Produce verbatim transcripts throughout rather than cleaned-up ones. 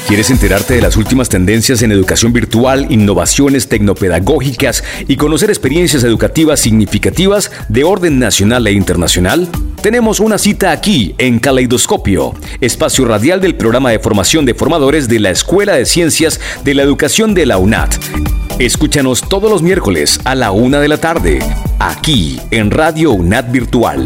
¿Quieres enterarte de las últimas tendencias en educación virtual, innovaciones tecnopedagógicas y conocer experiencias educativas significativas de orden nacional e internacional? Tenemos una cita aquí en Caleidoscopio, espacio radial del programa de formación de formadores de la Escuela de Ciencias de la Educación de la UNAT. Escúchanos todos los miércoles a la una de la tarde, aquí en Radio UNAT Virtual.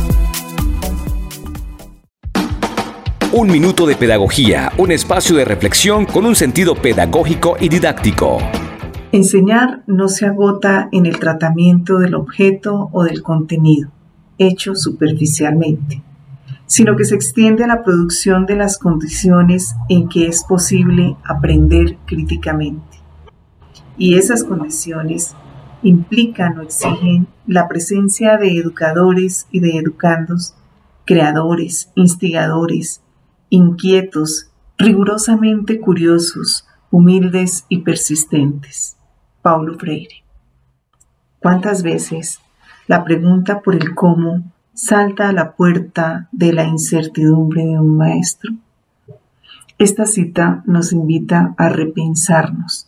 Un minuto de pedagogía, un espacio de reflexión con un sentido pedagógico y didáctico. Enseñar no se agota en el tratamiento del objeto o del contenido, hecho superficialmente, sino que se extiende a la producción de las condiciones en que es posible aprender críticamente. Y esas condiciones implican o exigen la presencia de educadores y de educandos, creadores, instigadores, inquietos, rigurosamente curiosos, humildes y persistentes. Paulo Freire. ¿Cuántas veces la pregunta por el cómo salta a la puerta de la incertidumbre de un maestro? Esta cita nos invita a repensarnos,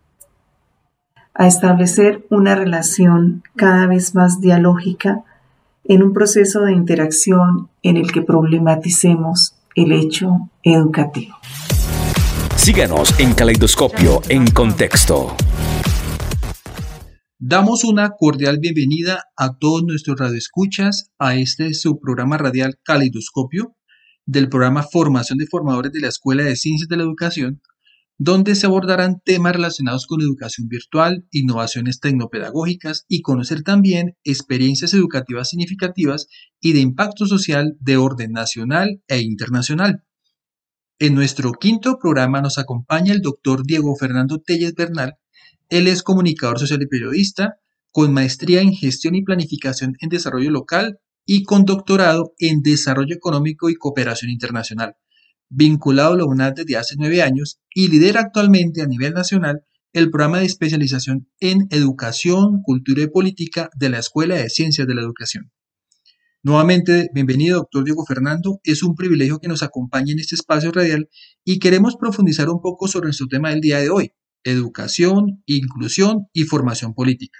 a establecer una relación cada vez más dialógica en un proceso de interacción en el que problematicemos el hecho educativo. Síganos en Caleidoscopio en Contexto. Damos una cordial bienvenida a todos nuestros radioescuchas a este su programa radial Caleidoscopio del programa Formación de Formadores de la Escuela de Ciencias de la Educación, donde se abordarán temas relacionados con educación virtual, innovaciones tecnopedagógicas y conocer también experiencias educativas significativas y de impacto social de orden nacional e internacional. En nuestro quinto programa nos acompaña el doctor Diego Fernando Telles Bernal. Él es comunicador social y periodista, con maestría en gestión y planificación en desarrollo local y con doctorado en desarrollo económico y cooperación internacional, vinculado a la UNAT desde hace nueve años y lidera actualmente a nivel nacional el programa de especialización en Educación, Cultura y Política de la Escuela de Ciencias de la Educación. Nuevamente, bienvenido, doctor Diego Fernando. Es un privilegio que nos acompañe en este espacio radial y queremos profundizar un poco sobre nuestro tema del día de hoy: educación, inclusión y formación política.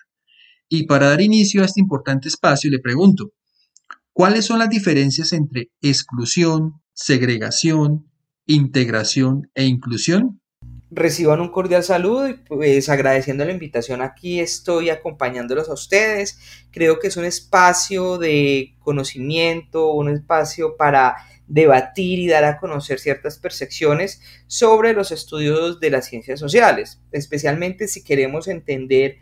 Y para dar inicio a este importante espacio, le pregunto, ¿cuáles son las diferencias entre exclusión, segregación, integración e inclusión? Reciban un cordial saludo y pues agradeciendo la invitación, aquí estoy acompañándolos a ustedes. Creo que es un espacio de conocimiento, un espacio para debatir y dar a conocer ciertas percepciones sobre los estudios de las ciencias sociales, especialmente si queremos entender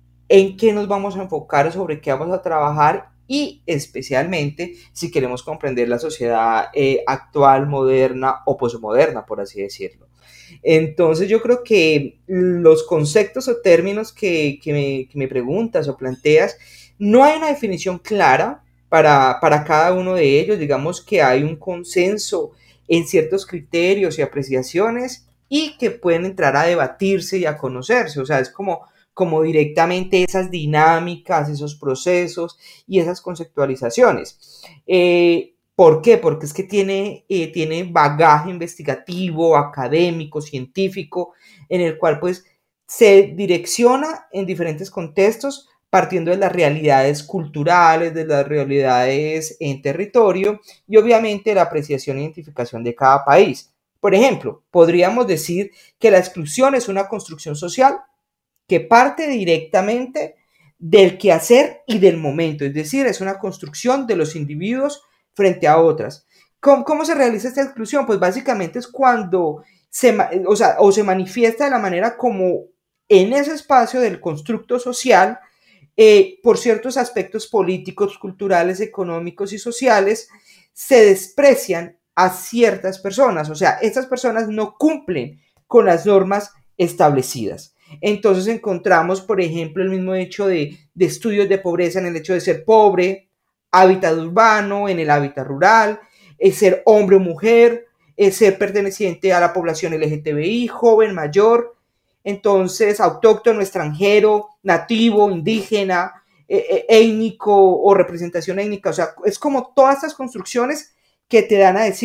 en qué nos vamos a enfocar, sobre qué vamos a trabajar y especialmente si queremos comprender la sociedad eh, actual, moderna o posmoderna, por así decirlo. Entonces yo creo que los conceptos o términos que, que, me, que me preguntas o planteas, no hay una definición clara para, para cada uno de ellos. Digamos que hay un consenso en ciertos criterios y apreciaciones y que pueden entrar a debatirse y a conocerse. O sea, es como, como directamente esas dinámicas, esos procesos y esas conceptualizaciones. Eh, ¿Por qué? Porque es que tiene, eh, tiene bagaje investigativo, académico, científico, en el cual pues se direcciona en diferentes contextos partiendo de las realidades culturales, de las realidades en territorio y obviamente la apreciación e identificación de cada país. Por ejemplo, podríamos decir que la exclusión es una construcción social que parte directamente del quehacer y del momento, es decir, es una construcción de los individuos frente a otras. ¿Cómo, ¿Cómo se realiza esta exclusión? Pues básicamente es cuando se, o sea, o se manifiesta de la manera como en ese espacio del constructo social, eh, por ciertos aspectos políticos, culturales, económicos y sociales, se desprecian a ciertas personas. O sea, estas personas no cumplen con las normas establecidas. Entonces encontramos, por ejemplo, el mismo hecho de, de estudios de pobreza en el hecho de ser pobre, hábitat urbano, en el hábitat rural, es ser hombre o mujer, es ser perteneciente a la población L G T B I, joven, mayor, entonces autóctono, extranjero, nativo, indígena, eh, étnico o representación étnica. O sea, es como todas estas construcciones que te dan a decir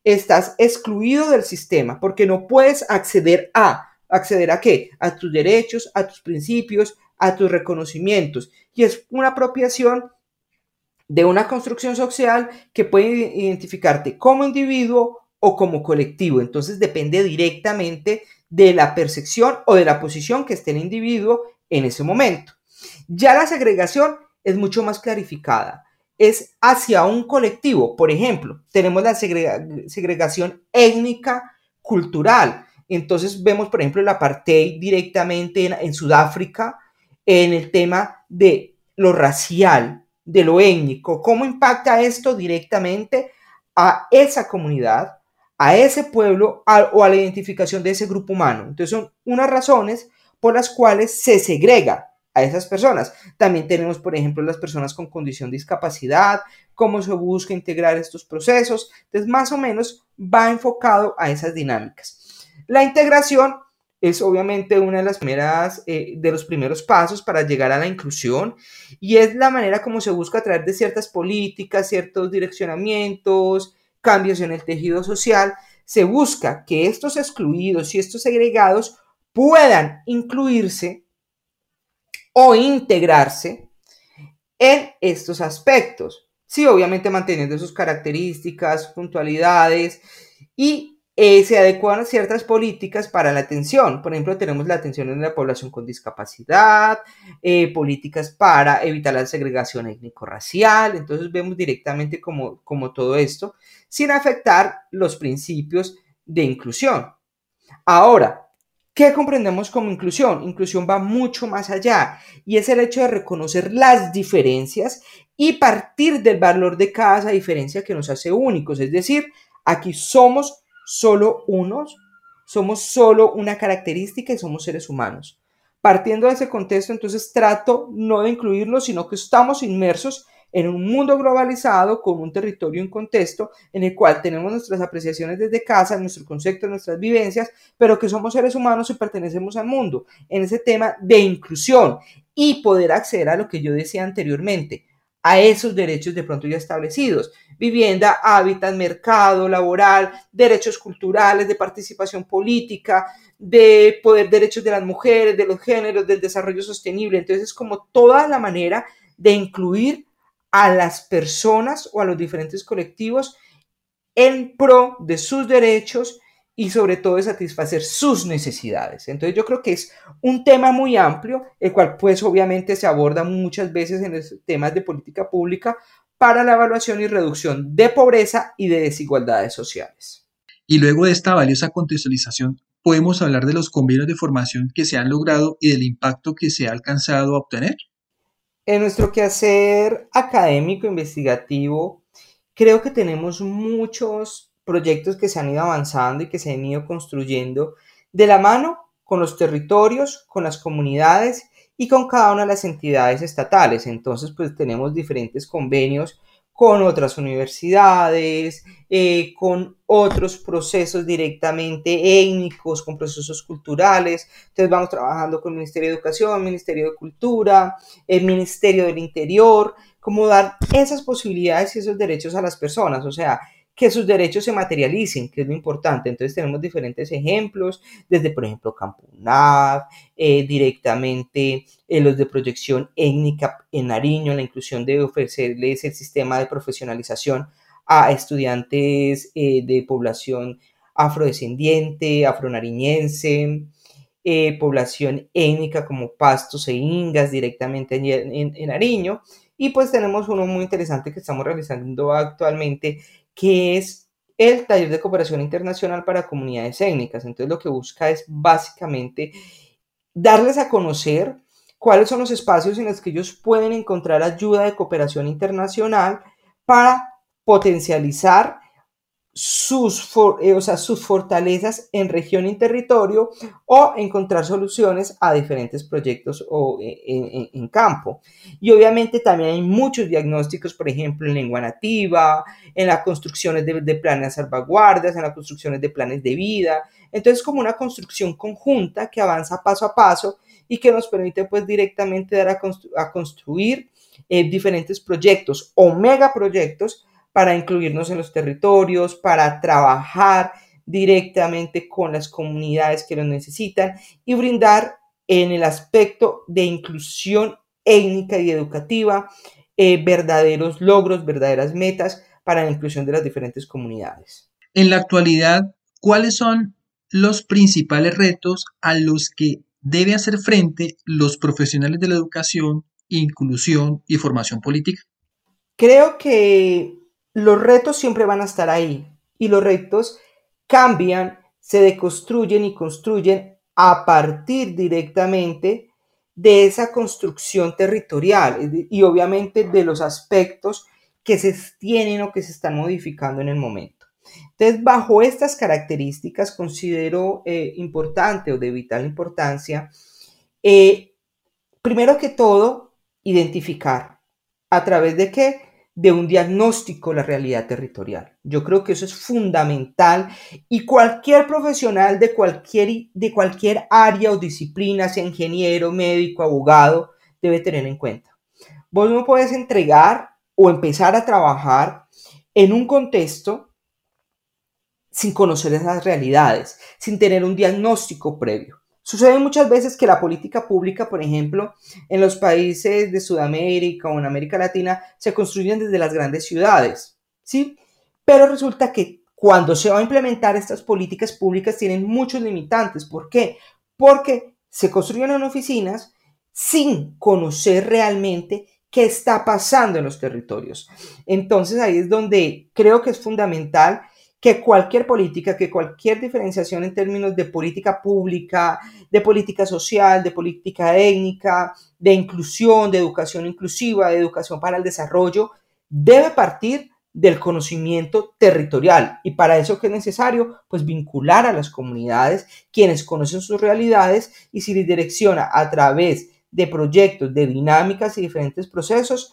estás excluido del sistema porque no puedes acceder a, ¿acceder a qué? A tus derechos, a tus principios, a tus reconocimientos. Y es una apropiación de una construcción social que puede identificarte como individuo o como colectivo. Entonces depende directamente de la percepción o de la posición que esté el individuo en ese momento. Ya la segregación es mucho más clarificada. Es hacia un colectivo. Por ejemplo, tenemos la segrega- segregación étnica cultural. Entonces vemos, por ejemplo, el apartheid directamente en, en Sudáfrica, en el tema de lo racial, de lo étnico. ¿Cómo impacta esto directamente a esa comunidad, a ese pueblo a, o a la identificación de ese grupo humano? Entonces son unas razones por las cuales se segrega a esas personas. También tenemos, por ejemplo, las personas con condición de discapacidad, cómo se busca integrar estos procesos. Entonces, más o menos va enfocado a esas dinámicas. La integración es obviamente una de las primeras, eh, de los primeros pasos para llegar a la inclusión, y es la manera como se busca a través de ciertas políticas, ciertos direccionamientos, cambios en el tejido social. Se busca que estos excluidos y estos segregados puedan incluirse o integrarse en estos aspectos. Sí, obviamente manteniendo sus características, puntualidades, y eh, se adecuan a ciertas políticas para la atención. Por ejemplo, tenemos la atención en la población con discapacidad, eh, políticas para evitar la segregación étnico-racial. Entonces vemos directamente como, como todo esto, sin afectar los principios de inclusión. Ahora, ¿qué comprendemos como inclusión? Inclusión va mucho más allá, y es el hecho de reconocer las diferencias y partir del valor de cada esa diferencia que nos hace únicos. Es decir, aquí somos solo unos, somos solo una característica y somos seres humanos. Partiendo de ese contexto, entonces trato no de incluirlos, sino que estamos inmersos en un mundo globalizado con un territorio y un contexto en el cual tenemos nuestras apreciaciones desde casa, nuestro concepto, nuestras vivencias, pero que somos seres humanos y pertenecemos al mundo, en ese tema de inclusión y poder acceder a lo que yo decía anteriormente, a esos derechos de pronto ya establecidos: vivienda, hábitat, mercado laboral, derechos culturales, de participación política, de poder, derechos de las mujeres, de los géneros, del desarrollo sostenible. Entonces es como toda la manera de incluir a las personas o a los diferentes colectivos en pro de sus derechos y sobre todo de satisfacer sus necesidades. Entonces yo creo que es un tema muy amplio, el cual pues obviamente se aborda muchas veces en los temas de política pública para la evaluación y reducción de pobreza y de desigualdades sociales. Y luego de esta valiosa contextualización, podemos hablar de los convenios de formación que se han logrado y del impacto que se ha alcanzado a obtener. En nuestro quehacer académico, investigativo, creo que tenemos muchos proyectos que se han ido avanzando y que se han ido construyendo de la mano con los territorios, con las comunidades y con cada una de las entidades estatales. Entonces, pues tenemos diferentes convenios con otras universidades, eh, con otros procesos directamente étnicos, con procesos culturales. Entonces vamos trabajando con el Ministerio de Educación, Ministerio de Cultura, el Ministerio del Interior, cómo dar esas posibilidades y esos derechos a las personas, o sea, que sus derechos se materialicen, que es lo importante. Entonces tenemos diferentes ejemplos, desde por ejemplo Campunav, eh, directamente eh, los de proyección étnica en Nariño, la inclusión de ofrecerles el sistema de profesionalización a estudiantes eh, de población afrodescendiente, afronariñense, eh, población étnica como pastos e ingas directamente en, en, en Nariño. Y pues tenemos uno muy interesante que estamos realizando actualmente, que es el taller de cooperación internacional para comunidades étnicas. Entonces lo que busca es básicamente darles a conocer cuáles son los espacios en los que ellos pueden encontrar ayuda de cooperación internacional para potencializar sus, for, eh, o sea, sus fortalezas en región y territorio, o encontrar soluciones a diferentes proyectos o en, en, en campo. Y obviamente también hay muchos diagnósticos, por ejemplo, en lengua nativa, en las construcciones de, de planes de salvaguardas, en las construcciones de planes de vida. Entonces, como una construcción conjunta que avanza paso a paso y que nos permite pues directamente dar a, constru a construir eh, diferentes proyectos o megaproyectos para incluirnos en los territorios, para trabajar directamente con las comunidades que lo necesitan y brindar en el aspecto de inclusión étnica y educativa eh, verdaderos logros, verdaderas metas para la inclusión de las diferentes comunidades. En la actualidad, ¿cuáles son los principales retos a los que debe hacer frente los profesionales de la educación, inclusión y formación política? Creo que los retos siempre van a estar ahí y los retos cambian, se deconstruyen y construyen a partir directamente de esa construcción territorial y obviamente de los aspectos que se tienen o que se están modificando en el momento. Entonces, bajo estas características, considero eh, importante o de vital importancia, eh, primero que todo, identificar a través de qué, de un diagnóstico la realidad territorial. Yo creo que eso es fundamental y cualquier profesional de cualquier, de cualquier área o disciplina, sea ingeniero, médico, abogado, debe tener en cuenta. Vos no puedes entregar o empezar a trabajar en un contexto sin conocer esas realidades, sin tener un diagnóstico previo. Sucede muchas veces que la política pública, por ejemplo, en los países de Sudamérica o en América Latina, se construyen desde las grandes ciudades, ¿sí? Pero resulta que cuando se va a implementar estas políticas públicas tienen muchos limitantes. ¿Por qué? Porque se construyen en oficinas sin conocer realmente qué está pasando en los territorios. Entonces ahí es donde creo que es fundamental que cualquier política, que cualquier diferenciación en términos de política pública, de política social, de política étnica, de inclusión, de educación inclusiva, de educación para el desarrollo, debe partir del conocimiento territorial. Y para eso, ¿qué es necesario? Pues vincular a las comunidades, quienes conocen sus realidades, y se les direcciona a través de proyectos, de dinámicas y diferentes procesos,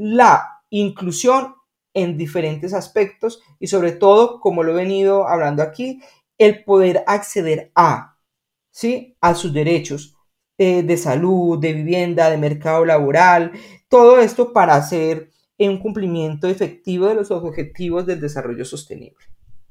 la inclusión en diferentes aspectos y sobre todo, como lo he venido hablando aquí, el poder acceder a, ¿sí? a sus derechos eh, de salud, de vivienda, de mercado laboral, todo esto para hacer un cumplimiento efectivo de los objetivos del desarrollo sostenible.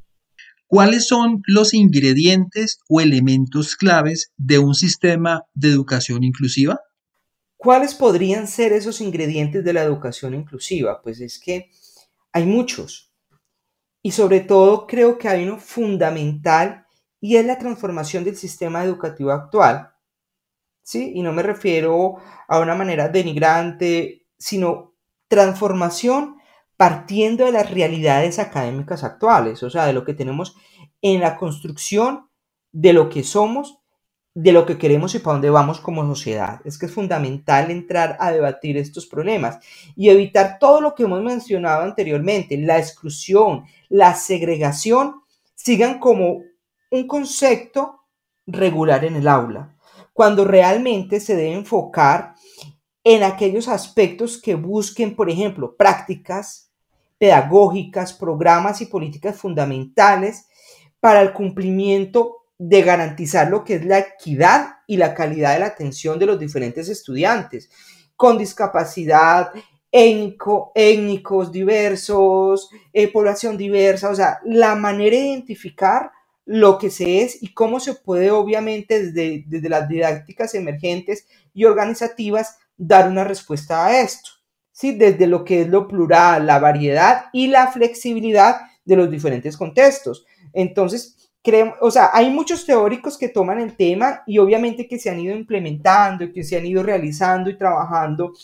¿Cuáles son los ingredientes o elementos claves de un sistema de educación inclusiva? ¿Cuáles podrían ser esos ingredientes de la educación inclusiva? Pues es que hay muchos, y sobre todo creo que hay uno fundamental y es la transformación del sistema educativo actual, ¿sí? Y no me refiero a una manera denigrante, sino transformación partiendo de las realidades académicas actuales, o sea, de lo que tenemos en la construcción de lo que somos, de lo que queremos y para dónde vamos como sociedad. Es que es fundamental entrar a debatir estos problemas y evitar todo lo que hemos mencionado anteriormente, la exclusión, la segregación, sigan como un concepto regular en el aula, cuando realmente se debe enfocar en aquellos aspectos que busquen, por ejemplo, prácticas pedagógicas, programas y políticas fundamentales para el cumplimiento de garantizar lo que es la equidad y la calidad de la atención de los diferentes estudiantes con discapacidad, étnico, étnicos diversos, eh, población diversa, o sea, la manera de identificar lo que se es y cómo se puede obviamente desde, desde las didácticas emergentes y organizativas dar una respuesta a esto, ¿sí? Desde lo que es lo plural, la variedad y la flexibilidad de los diferentes contextos. Entonces, Creo, o sea, hay muchos teóricos que toman el tema y obviamente que se han ido implementando, que se han ido realizando y trabajando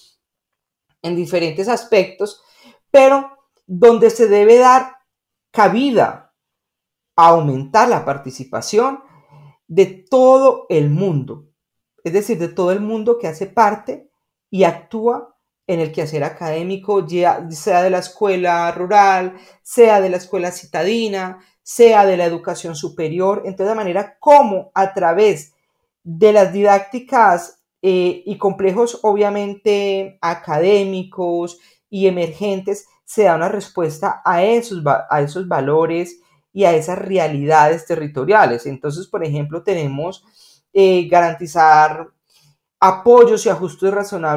en diferentes aspectos, pero donde se debe dar cabida a aumentar la participación de todo el mundo, es decir, de todo el mundo que hace parte y actúa en el quehacer académico, ya sea de la escuela rural, sea de la escuela citadina, sea de la educación superior, entonces de manera como a través de las didácticas eh, y complejos obviamente académicos y emergentes se da una respuesta a esos, a esos valores y a esas realidades territoriales. Entonces, por ejemplo, tenemos eh, garantizar apoyos y ajustes razonables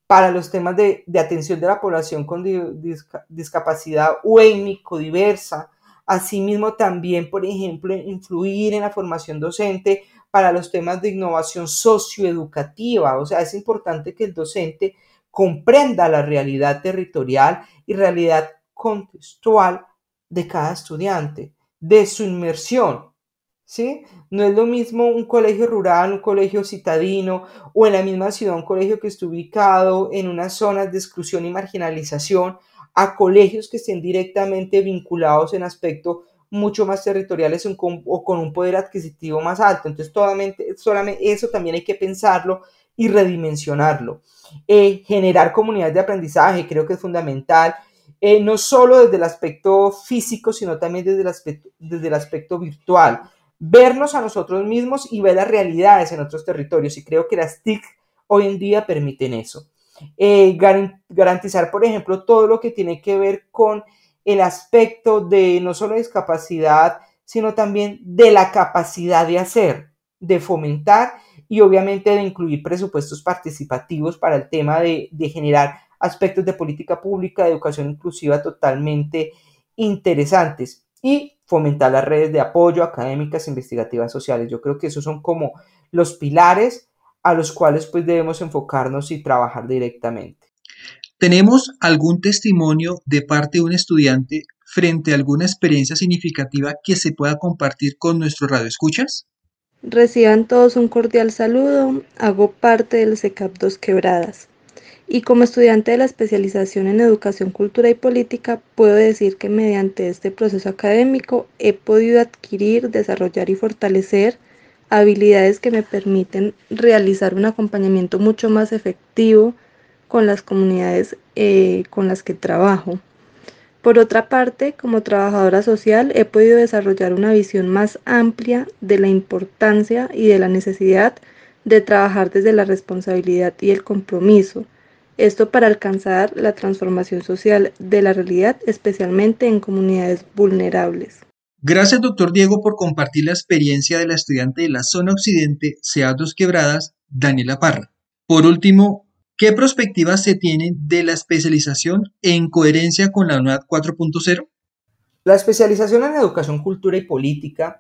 para los temas de, de atención de la población con di, disca, discapacidad o étnico-diversa. Asimismo, también, por ejemplo, influir en la formación docente para los temas de innovación socioeducativa. O sea, es importante que el docente comprenda la realidad territorial y realidad contextual de cada estudiante, de su inmersión, ¿sí? No es lo mismo un colegio rural, un colegio citadino o en la misma ciudad un colegio que esté ubicado en unas zonas de exclusión y marginalización a colegios que estén directamente vinculados en aspectos mucho más territoriales o con un poder adquisitivo más alto. Entonces, solamente, solamente eso también hay que pensarlo y redimensionarlo. Eh, generar comunidades de aprendizaje creo que es fundamental, eh, no solo desde el aspecto físico, sino también desde el aspecto, desde el aspecto virtual. Vernos a nosotros mismos y ver las realidades en otros territorios, y creo que las T I C hoy en día permiten eso. Eh, garantizar, por ejemplo, todo lo que tiene que ver con el aspecto de no solo discapacidad, sino también de la capacidad de hacer, de fomentar y obviamente de incluir presupuestos participativos para el tema de, de generar aspectos de política pública, de educación inclusiva totalmente interesantes y fomentar las redes de apoyo académicas, investigativas, sociales. Yo creo que esos son como los pilares a los cuales pues debemos enfocarnos y trabajar directamente. ¿Tenemos algún testimonio de parte de un estudiante frente a alguna experiencia significativa que se pueda compartir con nuestros radioescuchas? Reciban todos un cordial saludo. Hago parte del C E C A P Dos Quebradas y como estudiante de la especialización en Educación, Cultura y Política puedo decir que mediante este proceso académico he podido adquirir, desarrollar y fortalecer habilidades que me permiten realizar un acompañamiento mucho más efectivo con las comunidades eh, con las que trabajo. Por otra parte, como trabajadora social, he podido desarrollar una visión más amplia de la importancia y de la necesidad de trabajar desde la responsabilidad y el compromiso. Esto para alcanzar la transformación social de la realidad, especialmente en comunidades vulnerables. Gracias, doctor Diego, por compartir la experiencia de la estudiante de la zona occidente C E A P Dos Quebradas, Daniela Parra. Por último, ¿qué perspectivas se tienen de la especialización en coherencia con la UNAD cuatro punto cero? La especialización en Educación, Cultura y Política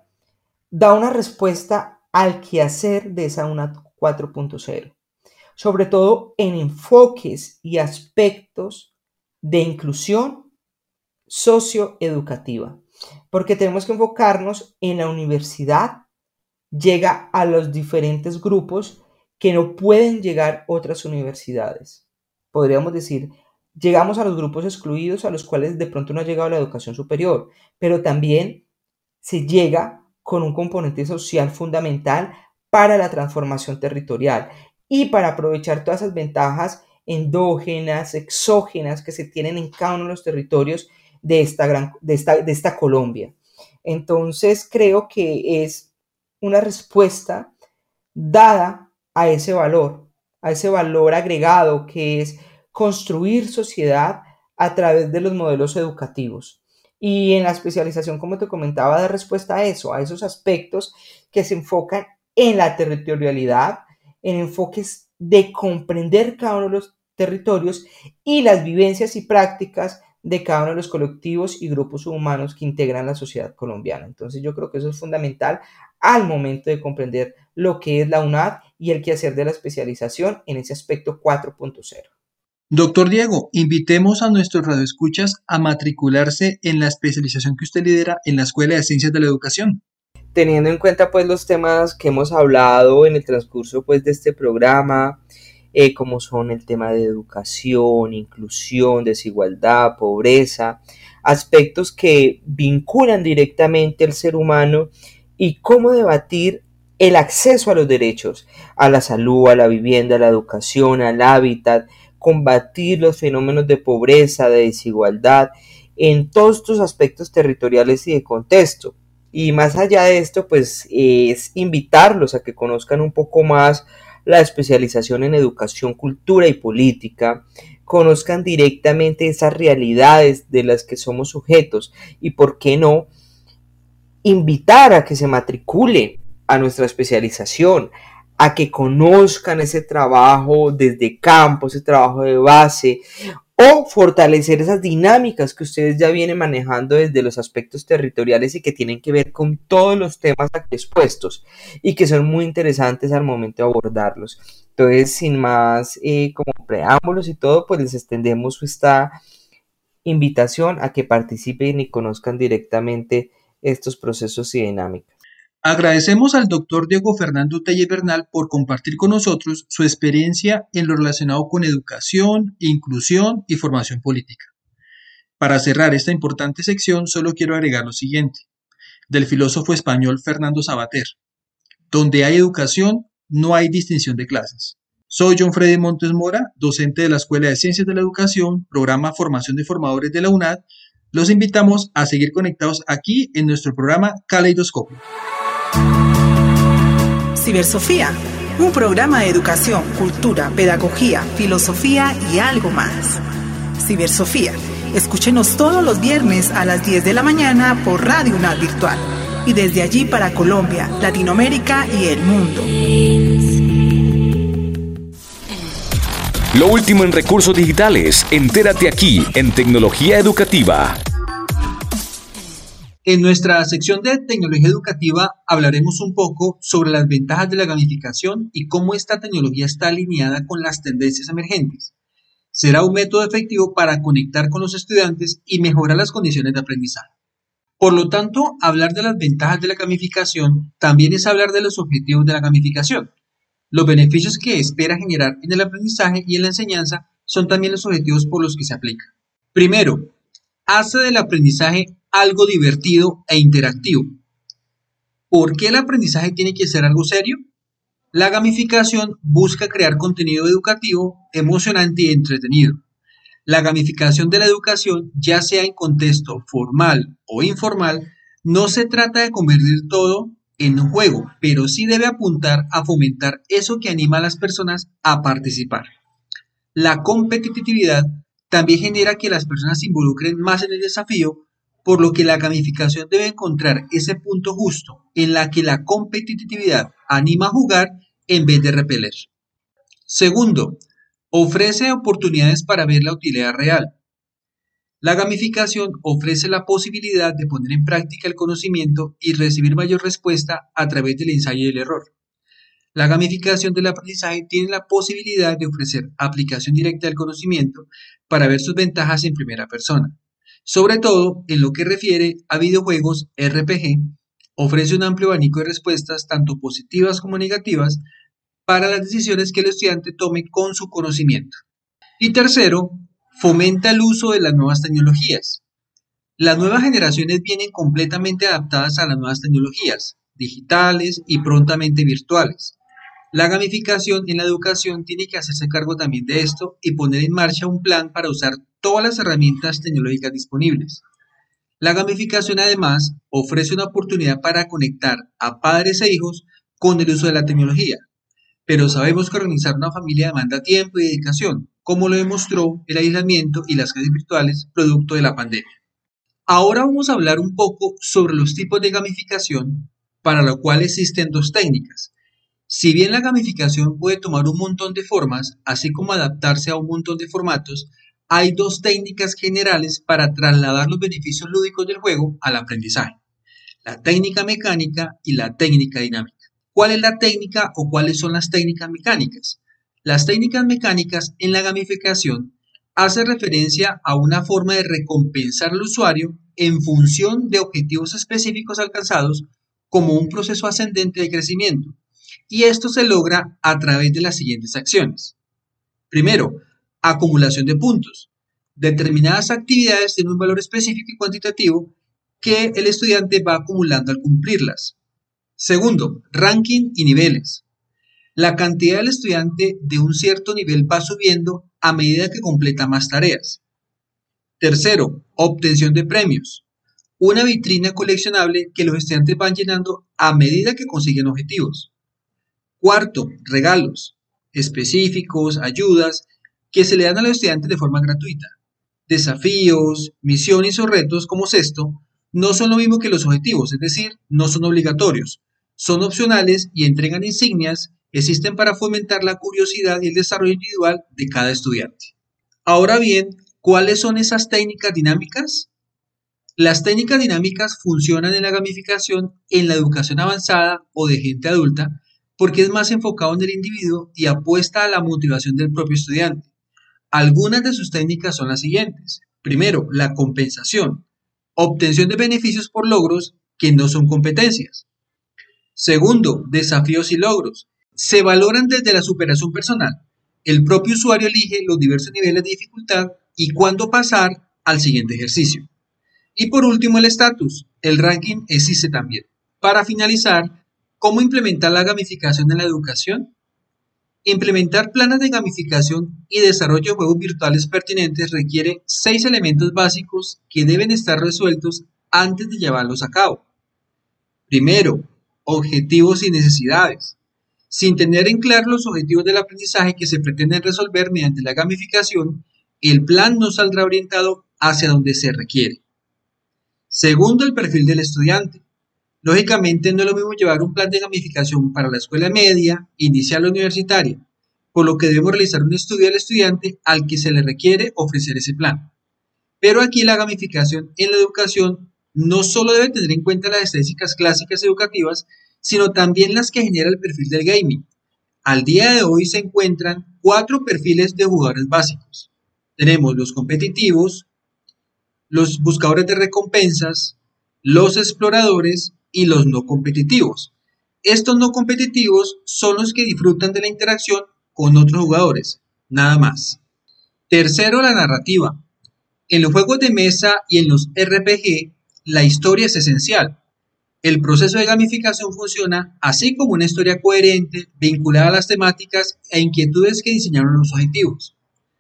da una respuesta al quehacer de esa UNAD cuatro punto cero, sobre todo en enfoques y aspectos de inclusión socioeducativa, porque tenemos que enfocarnos en la universidad, llega a los diferentes grupos que no pueden llegar otras universidades. Podríamos decir, llegamos a los grupos excluidos a los cuales de pronto no ha llegado la educación superior, pero también se llega con un componente social fundamental para la transformación territorial y para aprovechar todas esas ventajas endógenas, exógenas que se tienen en cada uno de los territorios de esta, gran, de esta, de esta Colombia. Entonces creo que es una respuesta dada a ese valor, a ese valor agregado que es construir sociedad a través de los modelos educativos. Y en la especialización, como te comentaba, da respuesta a eso, a esos aspectos que se enfocan en la territorialidad, en enfoques de comprender cada uno de los territorios y las vivencias y prácticas de cada uno de los colectivos y grupos humanos que integran la sociedad colombiana. Entonces yo creo que eso es fundamental al momento de comprender lo que es la UNAD y el quehacer de la especialización en ese aspecto cuatro punto cero. Doctor Diego, invitemos a nuestros radioescuchas a matricularse en la especialización que usted lidera en la Escuela de Ciencias de la Educación. Teniendo en cuenta pues los temas que hemos hablado en el transcurso pues de este programa, eh, como son el tema de educación, inclusión, desigualdad, pobreza, aspectos que vinculan directamente al ser humano y cómo debatir el acceso a los derechos, a la salud, a la vivienda, a la educación, al hábitat, combatir los fenómenos de pobreza, de desigualdad, en todos estos aspectos territoriales y de contexto. Y más allá de esto, pues es invitarlos a que conozcan un poco más la especialización en educación, cultura y política, conozcan directamente esas realidades de las que somos sujetos y, ¿por qué no?, invitar a que se matricule a nuestra especialización, a que conozcan ese trabajo desde campo, ese trabajo de base, o fortalecer esas dinámicas que ustedes ya vienen manejando desde los aspectos territoriales y que tienen que ver con todos los temas aquí expuestos y que son muy interesantes al momento de abordarlos. Entonces, sin más eh, como preámbulos y todo, pues les extendemos esta invitación a que participen y conozcan directamente estos procesos y dinámicas. Agradecemos al doctor Diego Fernando Telle Bernal por compartir con nosotros su experiencia en lo relacionado con educación, inclusión y formación política. Para cerrar esta importante sección, solo quiero agregar lo siguiente, del filósofo español Fernando Savater: donde hay educación, no hay distinción de clases. Soy John Freddy Montes Mora, docente de la Escuela de Ciencias de la Educación, programa Formación de Formadores de la UNAD. Los invitamos a seguir conectados aquí en nuestro programa Caleidoscopio. Cibersofía, un programa de educación, cultura, pedagogía, filosofía y algo más. Cibersofía, escúchenos todos los viernes a las diez de la mañana por Radio UNAD Virtual y desde allí para Colombia, Latinoamérica y el mundo. Lo último en recursos digitales, entérate aquí en Tecnología Educativa. En nuestra sección de tecnología educativa hablaremos un poco sobre las ventajas de la gamificación y cómo esta tecnología está alineada con las tendencias emergentes. Será un método efectivo para conectar con los estudiantes y mejorar las condiciones de aprendizaje. Por lo tanto, hablar de las ventajas de la gamificación también es hablar de los objetivos de la gamificación. Los beneficios que espera generar en el aprendizaje y en la enseñanza son también los objetivos por los que se aplica. Primero, hace del aprendizaje algo divertido e interactivo. ¿Por qué el aprendizaje tiene que ser algo serio? La gamificación busca crear contenido educativo, emocionante y entretenido. La gamificación de la educación, ya sea en contexto formal o informal, no se trata de convertir todo en un juego, pero sí debe apuntar a fomentar eso que anima a las personas a participar. La competitividad también genera que las personas se involucren más en el desafío, por lo que la gamificación debe encontrar ese punto justo en la que la competitividad anima a jugar en vez de repeler. Segundo, ofrece oportunidades para ver la utilidad real. La gamificación ofrece la posibilidad de poner en práctica el conocimiento y recibir mayor respuesta a través del ensayo y el error. La gamificación del aprendizaje tiene la posibilidad de ofrecer aplicación directa del conocimiento para ver sus ventajas en primera persona. Sobre todo, en lo que refiere a videojuegos R P G, ofrece un amplio abanico de respuestas, tanto positivas como negativas, para las decisiones que el estudiante tome con su conocimiento. Y tercero, fomenta el uso de las nuevas tecnologías. Las nuevas generaciones vienen completamente adaptadas a las nuevas tecnologías, digitales y prontamente virtuales. La gamificación en la educación tiene que hacerse cargo también de esto y poner en marcha un plan para usar todas las herramientas tecnológicas disponibles. La gamificación además ofrece una oportunidad para conectar a padres e hijos con el uso de la tecnología, pero sabemos que organizar una familia demanda tiempo y dedicación, como lo demostró el aislamiento y las clases virtuales producto de la pandemia. Ahora vamos a hablar un poco sobre los tipos de gamificación, para lo cual existen dos técnicas. Si bien la gamificación puede tomar un montón de formas, así como adaptarse a un montón de formatos, hay dos técnicas generales para trasladar los beneficios lúdicos del juego al aprendizaje: la técnica mecánica y la técnica dinámica. ¿Cuál es la técnica o cuáles son las técnicas mecánicas? Las técnicas mecánicas en la gamificación hacen referencia a una forma de recompensar al usuario en función de objetivos específicos alcanzados, como un proceso ascendente de crecimiento. Y esto se logra a través de las siguientes acciones. Primero, acumulación de puntos. Determinadas actividades tienen un valor específico y cuantitativo que el estudiante va acumulando al cumplirlas. Segundo, ranking y niveles. La cantidad del estudiante de un cierto nivel va subiendo a medida que completa más tareas. Tercero, obtención de premios. Una vitrina coleccionable que los estudiantes van llenando a medida que consiguen objetivos. Cuarto, regalos específicos, ayudas que se le dan a los estudiantes de forma gratuita. Desafíos, misiones o retos como sexto no son lo mismo que los objetivos, es decir, no son obligatorios, son opcionales y entregan insignias existen para fomentar la curiosidad y el desarrollo individual de cada estudiante. Ahora bien, ¿cuáles son esas técnicas dinámicas? Las técnicas dinámicas funcionan en la gamificación en la educación avanzada o de gente adulta porque es más enfocado en el individuo y apuesta a la motivación del propio estudiante. Algunas de sus técnicas son las siguientes. Primero, la compensación, obtención de beneficios por logros que no son competencias. Segundo, desafíos y logros. Se valoran desde la superación personal. El propio usuario elige los diversos niveles de dificultad y cuándo pasar al siguiente ejercicio. Y por último, el estatus. El ranking existe también. Para finalizar, ¿cómo implementar la gamificación en la educación? Implementar planes de gamificación y desarrollo de juegos virtuales pertinentes requiere seis elementos básicos que deben estar resueltos antes de llevarlos a cabo. Primero, objetivos y necesidades. Sin tener en claro los objetivos del aprendizaje que se pretenden resolver mediante la gamificación, el plan no saldrá orientado hacia donde se requiere. Segundo, el perfil del estudiante. Lógicamente no es lo mismo llevar un plan de gamificación para la escuela media, inicial o universitaria, por lo que debemos realizar un estudio al estudiante al que se le requiere ofrecer ese plan. Pero aquí la gamificación en la educación no solo debe tener en cuenta las estadísticas clásicas educativas, sino también las que genera el perfil del gaming. Al día de hoy se encuentran cuatro perfiles de jugadores básicos. Tenemos los competitivos, los buscadores de recompensas, los exploradores y los no competitivos. Estos no competitivos son los que disfrutan de la interacción con otros jugadores, nada más. Tercero, la narrativa. En los juegos de mesa y en los R P G, la historia es esencial. El proceso de gamificación funciona así como una historia coherente, vinculada a las temáticas e inquietudes que diseñaron los objetivos.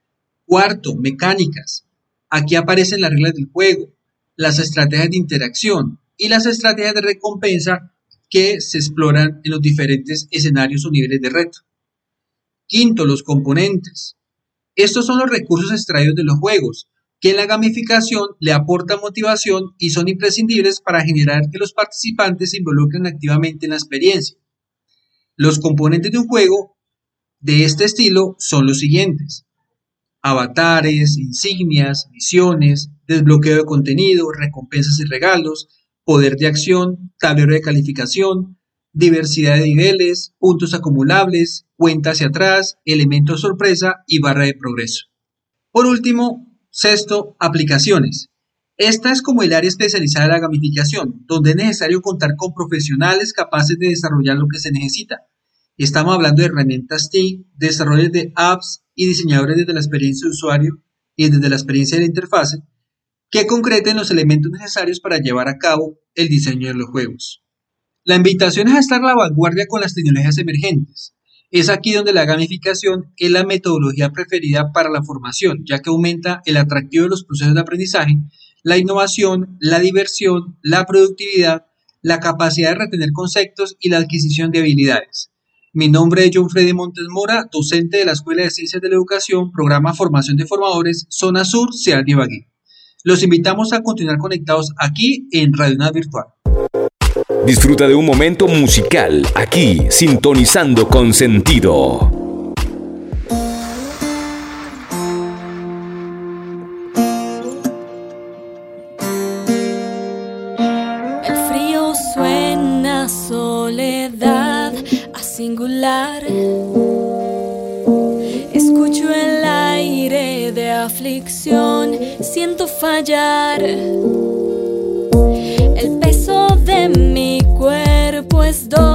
Cuarto, mecánicas. Aquí aparecen las reglas del juego, las estrategias de interacción y las estrategias de recompensa que se exploran en los diferentes escenarios o niveles de reto. Quinto, los componentes. Estos son los recursos extraídos de los juegos, que en la gamificación le aportan motivación y son imprescindibles para generar que los participantes se involucren activamente en la experiencia. Los componentes de un juego de este estilo son los siguientes: avatares, insignias, misiones, desbloqueo de contenido, recompensas y regalos, poder de acción, tablero de calificación, diversidad de niveles, puntos acumulables, cuenta hacia atrás, elementos sorpresa y barra de progreso. Por último, sexto, aplicaciones. Esta es como el área especializada de la gamificación, donde es necesario contar con profesionales capaces de desarrollar lo que se necesita. Estamos hablando de herramientas T I C, desarrollos de apps y diseñadores desde la experiencia de usuario y desde la experiencia de la interfase, que concreten los elementos necesarios para llevar a cabo el diseño de los juegos. La invitación es a estar a la vanguardia con las tecnologías emergentes. Es aquí donde la gamificación es la metodología preferida para la formación, ya que aumenta el atractivo de los procesos de aprendizaje, la innovación, la diversión, la productividad, la capacidad de retener conceptos y la adquisición de habilidades. Mi nombre es John Freddy Montes Mora, docente de la Escuela de Ciencias de la Educación, Programa Formación de Formadores, Zona Sur, Ciudad de Ibagué. Los invitamos a continuar conectados aquí en Radio UNAD Virtual. Disfruta de un momento musical aquí, sintonizando con sentido. El frío suena a soledad, a singular. Escucho el aire de aflicción, siento fallar. El peso de mi cuerpo es dolor.